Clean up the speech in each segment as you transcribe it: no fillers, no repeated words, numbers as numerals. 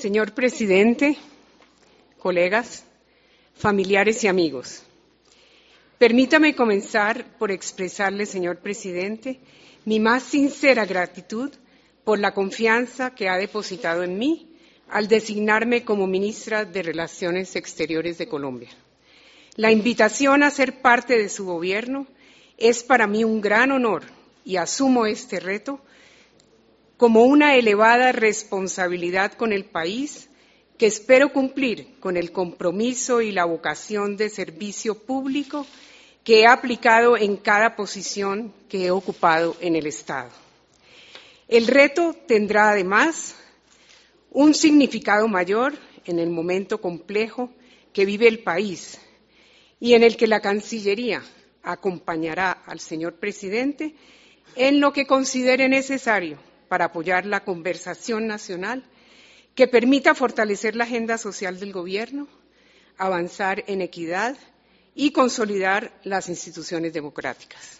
Señor presidente, colegas, familiares y amigos, permítame comenzar por expresarle, señor presidente, mi más sincera gratitud por la confianza que ha depositado en mí al designarme como ministra de Relaciones Exteriores de Colombia. La invitación a ser parte de su gobierno es para mí un gran honor y asumo este reto como una elevada responsabilidad con el país que espero cumplir con el compromiso y la vocación de servicio público que he aplicado en cada posición que he ocupado en el Estado. El reto tendrá además un significado mayor en el momento complejo que vive el país y en el que la Cancillería acompañará al señor presidente en lo que considere necesario para apoyar la conversación nacional que permita fortalecer la agenda social del gobierno, avanzar en equidad y consolidar las instituciones democráticas.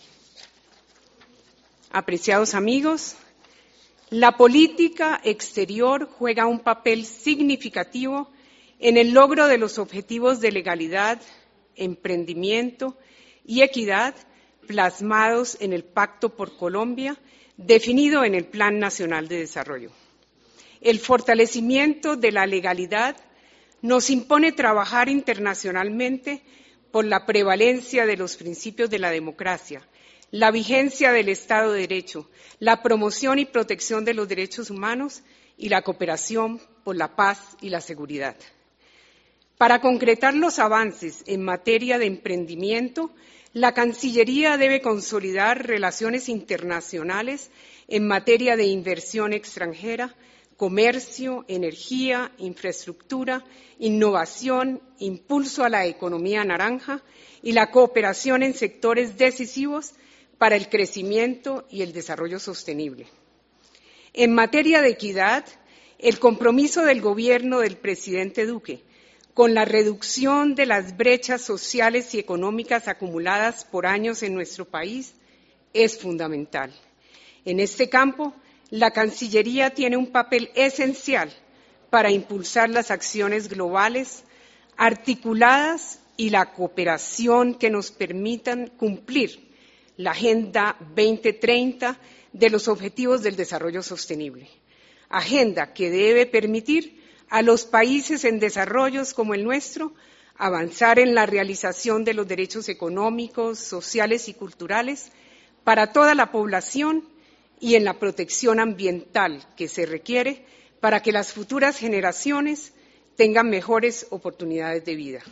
Apreciados amigos, la política exterior juega un papel significativo en el logro de los objetivos de legalidad, emprendimiento y equidad plasmados en el Pacto por Colombia, definido en el Plan Nacional de Desarrollo. El fortalecimiento de la legalidad nos impone trabajar internacionalmente por la prevalencia de los principios de la democracia, la vigencia del Estado de Derecho, la promoción y protección de los derechos humanos y la cooperación por la paz y la seguridad. Para concretar los avances en materia de emprendimiento, la Cancillería debe consolidar relaciones internacionales en materia de inversión extranjera, comercio, energía, infraestructura, innovación, impulso a la economía naranja y la cooperación en sectores decisivos para el crecimiento y el desarrollo sostenible. En materia de equidad, el compromiso del gobierno del presidente Duque con la reducción de las brechas sociales y económicas acumuladas por años en nuestro país es fundamental. En este campo, la Cancillería tiene un papel esencial para impulsar las acciones globales articuladas y la cooperación que nos permitan cumplir la Agenda 2030 de los Objetivos del Desarrollo Sostenible, agenda que debe permitir a los países en desarrollo como el nuestro avanzar en la realización de los derechos económicos, sociales y culturales para toda la población y en la protección ambiental que se requiere para que las futuras generaciones tengan mejores oportunidades de vida.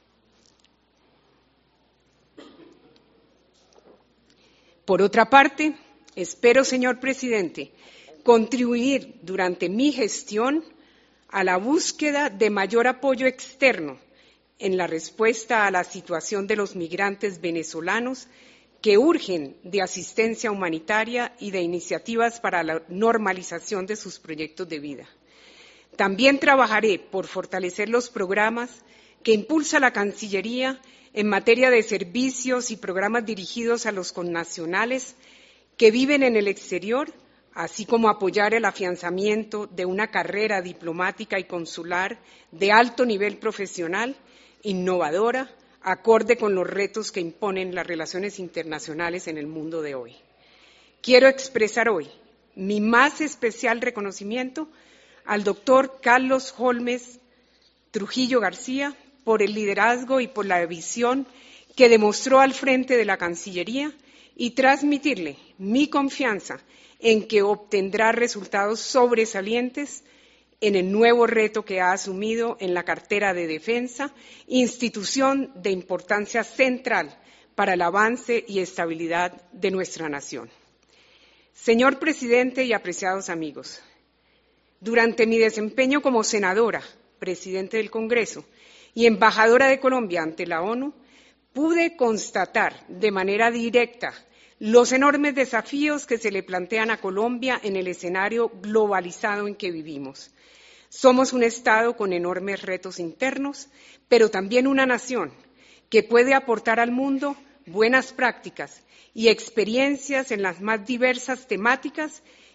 Por otra parte, espero, señor presidente, contribuir durante mi gestión a la búsqueda de mayor apoyo externo en la respuesta a la situación de los migrantes venezolanos que urgen de asistencia humanitaria y de iniciativas para la normalización de sus proyectos de vida. También trabajaré por fortalecer los programas que impulsa la Cancillería en materia de servicios y programas dirigidos a los connacionales que viven en el exterior, así como apoyar el afianzamiento de una carrera diplomática y consular de alto nivel profesional, innovadora, acorde con los retos que imponen las relaciones internacionales en el mundo de hoy. Quiero expresar hoy mi más especial reconocimiento al doctor Carlos Holmes Trujillo García por el liderazgo y por la visión que demostró al frente de la Cancillería y transmitirle mi confianza en que obtendrá resultados sobresalientes en el nuevo reto que ha asumido en la cartera de Defensa, institución de importancia central para el avance y estabilidad de nuestra nación. Señor presidente y apreciados amigos, durante mi desempeño como senadora, presidente del Congreso y embajadora de Colombia ante la ONU, pude constatar de manera directa los enormes desafíos que se le plantean a Colombia en el escenario globalizado en que vivimos. Somos un Estado con enormes retos internos, pero también una nación que puede aportar al mundo buenas prácticas y experiencias en las más diversas temáticas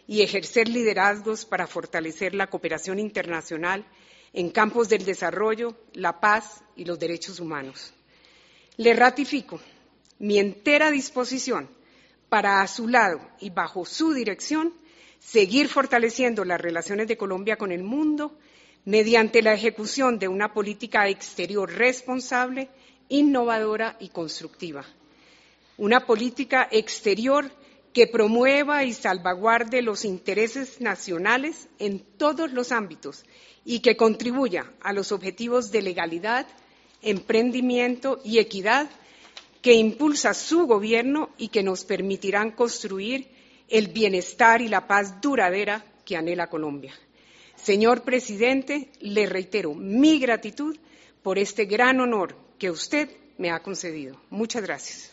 y ejercer liderazgos para fortalecer la cooperación internacional en campos del desarrollo, la paz y los derechos humanos. Le ratifico mi entera disposición para, a su lado y bajo su dirección, seguir fortaleciendo las relaciones de Colombia con el mundo mediante la ejecución de una política exterior responsable, innovadora y constructiva. Una política exterior que promueva y salvaguarde los intereses nacionales en todos los ámbitos y que contribuya a los objetivos de legalidad, emprendimiento y equidad que impulsa su gobierno y que nos permitirán construir el bienestar y la paz duradera que anhela Colombia. Señor presidente, le reitero mi gratitud por este gran honor que usted me ha concedido. Muchas gracias.